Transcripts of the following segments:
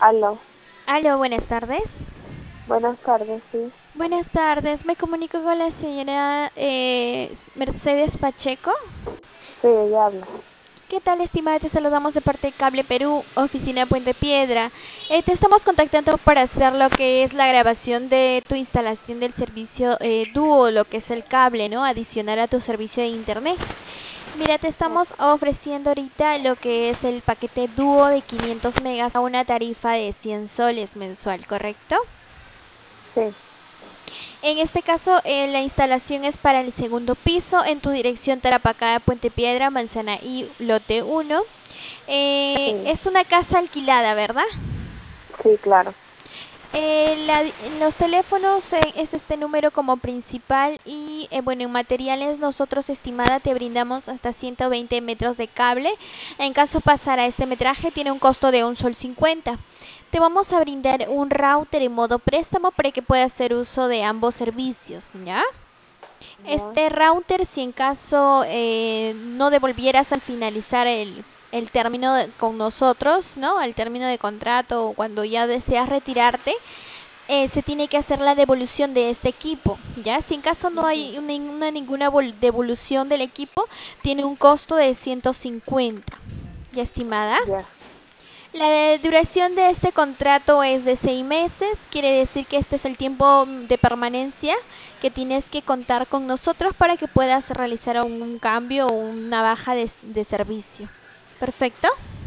Aló, Aló, buenas tardes. buenas tardes, sí. Buenas tardes, me comunico con la señora Mercedes Pacheco. Sí, ella habla. ¿Qué tal, estimada? Te saludamos de parte de Cable Perú, oficina Puente Piedra. Te estamos contactando para hacer lo que es la grabación de tu instalación del servicio Duo, lo que es el cable, ¿no? Adicional a tu servicio de internet. Mira, te estamos ofreciendo ahorita lo que es el paquete Duo de 500 megas a una tarifa de 100 soles mensual, ¿correcto? Sí, En este caso, la instalación es para el segundo piso en tu dirección Tarapacá, Puente Piedra, Manzana y Lote 1. sí, Es una casa alquilada, ¿verdad? sí, claro. En los teléfonos es este número como principal y bueno, en materiales nosotros, estimada, te brindamos hasta 120 metros de cable. En caso pasara este metraje tiene un costo de un sol 50. Te vamos a brindar un router en modo préstamo para que puedas hacer uso de ambos servicios, ¿ya? Ya, Este router, si en caso no devolvieras al finalizar el término con nosotros, ¿no? Al término de contrato o cuando ya deseas retirarte, se tiene que hacer la devolución de este equipo, ¿ya? Si en caso no hay ninguna devolución del equipo, tiene un costo de 150, ¿ya, estimada? ya. La duración de este contrato es de 6 meses, quiere decir que este es el tiempo de permanencia que tienes que contar con nosotros para que puedas realizar un cambio o una baja de servicio. Perfecto.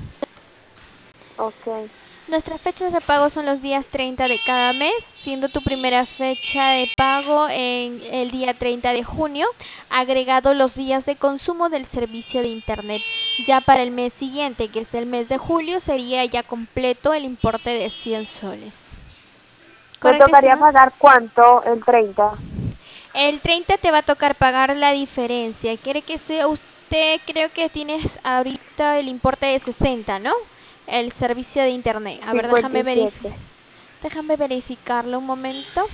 Ok. Nuestras fechas de pago son los días 30 de cada mes, siendo tu primera fecha de pago en el día 30 de junio, agregado los días de consumo del servicio de Internet. Ya para el mes siguiente, que es el mes de julio, sería ya completo el importe de 100 soles. ¿Me ¿Correcto, tocaría estimado? pagar cuánto? El 30. El 30 te va a tocar pagar la diferencia. Quiere que sea usted, creo que tienes ahorita el importe de 60, ¿no? El servicio de internet. A ver, 57. déjame verificarlo un momento.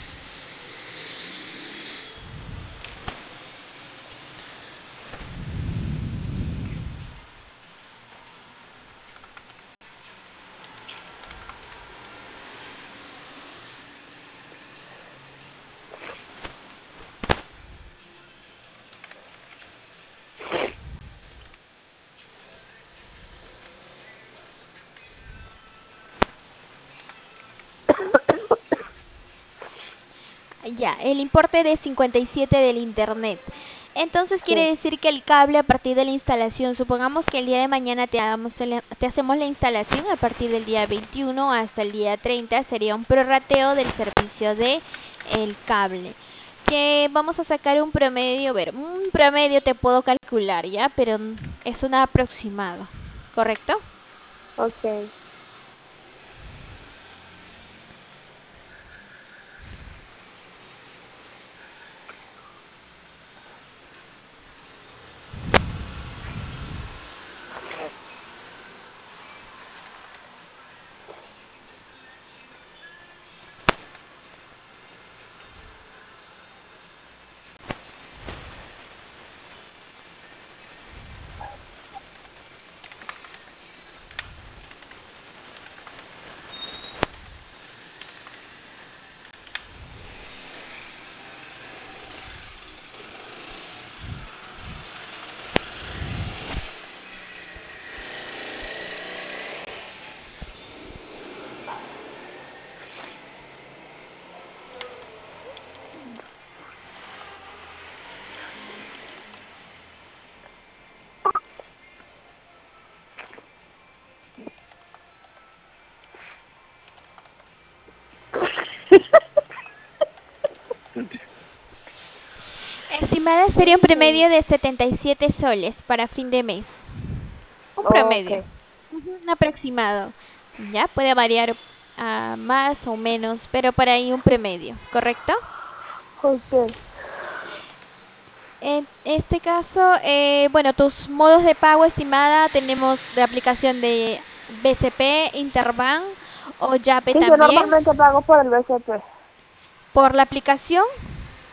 Ya, el importe de 57 del internet. Entonces quiere Sí. decir que el cable a partir de la instalación, supongamos que el día de mañana te hacemos la instalación a partir del día 21 hasta el día 30, sería un prorrateo del servicio de el cable. Que vamos a sacar un promedio, a ver, un promedio te puedo calcular, ¿ya? Pero es un aproximado, ¿correcto? Ok. Estimada sería un promedio de 77 soles para fin de mes. Un Ok. promedio, un aproximado. Ya puede variar a más o menos, pero por ahí un promedio, ¿correcto? Ok. En este caso, bueno, tus modos de pago, estimada, tenemos de aplicación de BCP, Interbank o Yape Sí, yo también. normalmente pago por el BCP. Por la aplicación,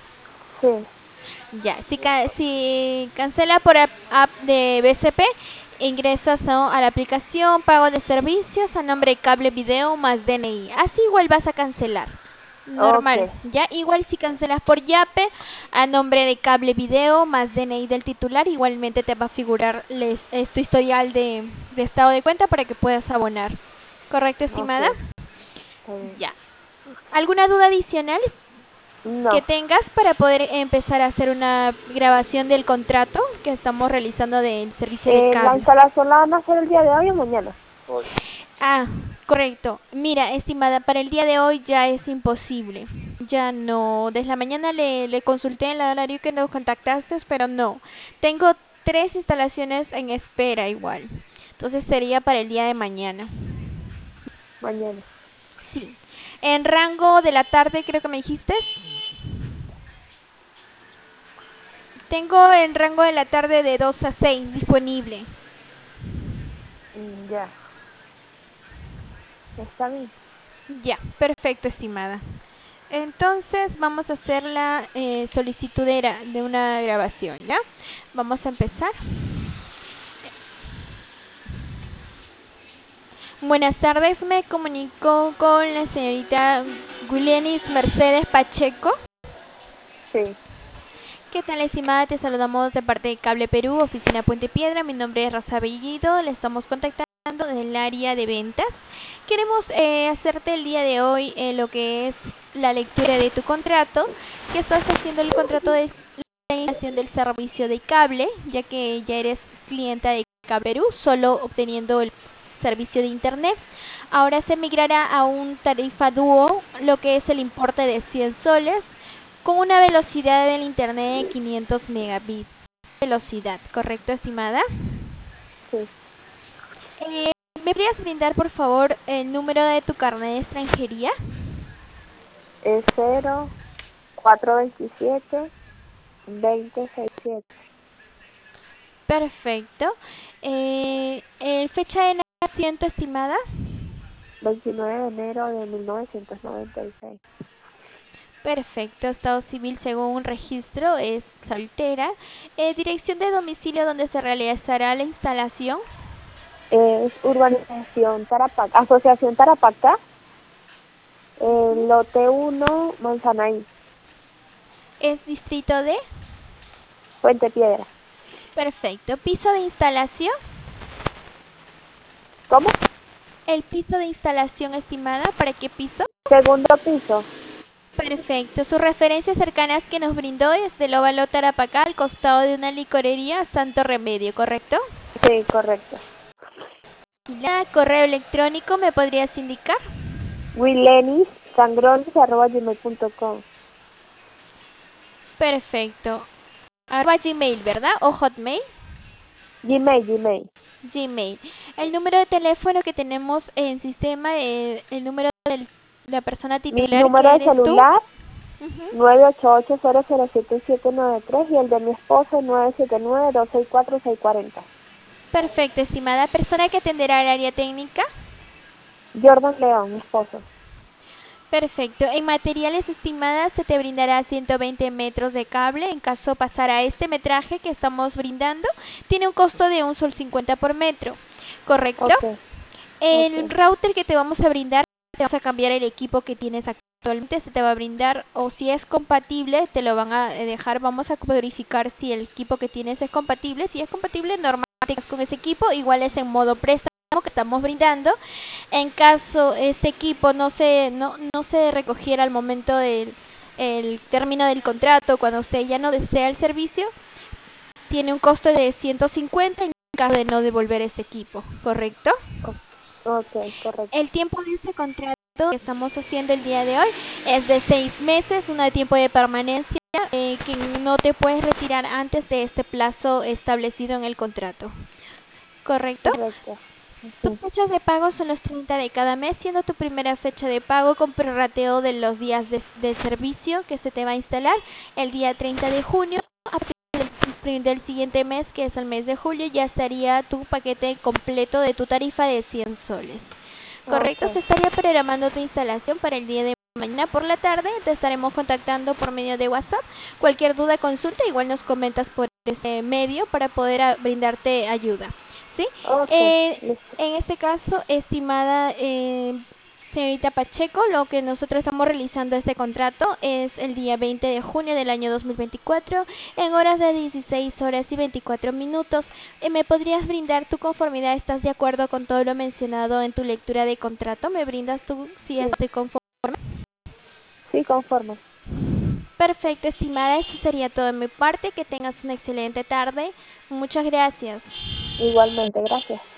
Sí. ya, si cancela por app de BCP, ingresas, ¿no?, a la aplicación, pago de servicios a nombre de Cable Video más DNI. Así igual vas a cancelar. Normal, Ok, ya igual si cancelas por Yape a nombre de Cable Video más DNI del titular, igualmente te va a figurar tu historial de estado de cuenta para que puedas abonar. ¿Correcto, ok, estimada? está bien. Ya. ¿Alguna duda adicional que No, tengas para poder empezar a hacer una grabación del contrato que estamos realizando del servicio de la cable? instalación la van a hacer el día de hoy o mañana. Hoy. Ah, correcto. Mira, estimada, para el día de hoy ya es imposible. Ya no. Desde la mañana le consulté en el horario que nos contactaste, pero no. Tengo 3 instalaciones en espera igual. Entonces sería para el día de mañana. Mañana. Sí. En rango de la tarde, creo que me dijiste. Tengo en rango de la tarde de 2 a 6 disponible. Ya, está bien. Ya, perfecto, estimada. Entonces vamos a hacer la solicitud de una grabación, ¿ya? Vamos a empezar. Buenas tardes, me comunico con la señorita Gulenis Mercedes Pacheco. Sí, ¿Qué tal, estimada? Te saludamos de parte de Cable Perú, oficina Puente Piedra. Mi nombre es Rosa Bellido, le estamos contactando del área de ventas. Queremos hacerte el día de hoy lo que es la lectura de tu contrato, que estás haciendo el contrato de la instalación del servicio de cable, ya que ya eres clienta de Cable Perú, solo obteniendo el servicio de internet. Ahora se migrará a un tarifa dúo, lo que es el importe de 100 soles, con una velocidad del internet de 500 megabits. Velocidad, ¿correcto, estimada? sí. Eh, ¿Me podrías brindar, por favor, el número de tu carnet de extranjería? Es 0-427-2067. Perfecto. ¿El fecha de nacimiento, estimada? 29 de enero de 1996. Perfecto. Estado civil según un registro es soltera. Dirección de domicilio donde se realizará la instalación Es Urbanización Tarapacá, Asociación Tarapacá, lote 1, Manzanaí, es distrito de... Puente Piedra. Perfecto. Piso de instalación. ¿Cómo? El piso de instalación, estimada, ¿para qué piso? Segundo piso. Perfecto. Sus referencias cercanas que nos brindó es del Óvalo Tarapacá al costado de una licorería Santo Remedio, ¿correcto? Sí, correcto. ¿La correo electrónico me podrías indicar? wilenissangrones@gmail.com. Perfecto. Arroba Gmail, ¿verdad? ¿O Hotmail? Gmail. Gmail. El número de teléfono que tenemos en sistema, el número de la persona Mi titular número que de eres tú. celular, Ujú. 988-007-793 y el de mi esposo, 979-264-640. Perfecto, estimada. Persona que atenderá al área técnica. Jordan León, mi esposo. Perfecto. En materiales estimadas se te brindará 120 metros de cable. En caso pasar a este metraje que estamos brindando, tiene un costo de 1,50 por metro. ¿Correcto? Ok, El ok, router que te vamos a brindar, te vamos a cambiar el equipo que tienes actualmente. Se te va a brindar, o si es compatible, te lo van a dejar. Vamos a verificar si el equipo que tienes es compatible. Si es compatible, normal con ese equipo. Igual es en modo préstamo que estamos brindando. En caso este equipo no se recogiera al momento del el término del contrato, cuando usted ya no desea el servicio, tiene un costo de 150 en caso de no devolver ese equipo, ¿correcto? ok, correcto. El tiempo de este contrato que estamos haciendo el día de hoy es de 6 meses, un tiempo de permanencia que no te puedes retirar antes de este plazo establecido en el contrato, ¿correcto? Correcto. Tus Sí. fechas de pago son los 30 de cada mes, siendo tu primera fecha de pago con prorrateo de los días de servicio que se te va a instalar el día 30 de junio. A partir del siguiente mes, que es el mes de julio, ya estaría tu paquete completo de tu tarifa de 100 soles. Correcto, se Ok, estaría programando tu instalación para el día de mañana por la tarde. Te estaremos contactando por medio de WhatsApp. Cualquier duda, consulta, igual nos comentas por ese medio para poder brindarte ayuda. ¿sí? Ok, Eh, listo. en este caso, estimada señorita Pacheco, lo que nosotros estamos realizando este contrato es el día 20 de junio del año 2024 en horas de 16 horas y 24 minutos. ¿Me podrías brindar tu conformidad? ¿Estás de acuerdo con todo lo mencionado en tu lectura de contrato? ¿Me brindas tú si Sí, estoy conforme? sí, conforme. Perfecto, estimada, eso sería todo de mi parte. Que tengas una excelente tarde. Muchas gracias. Igualmente, gracias.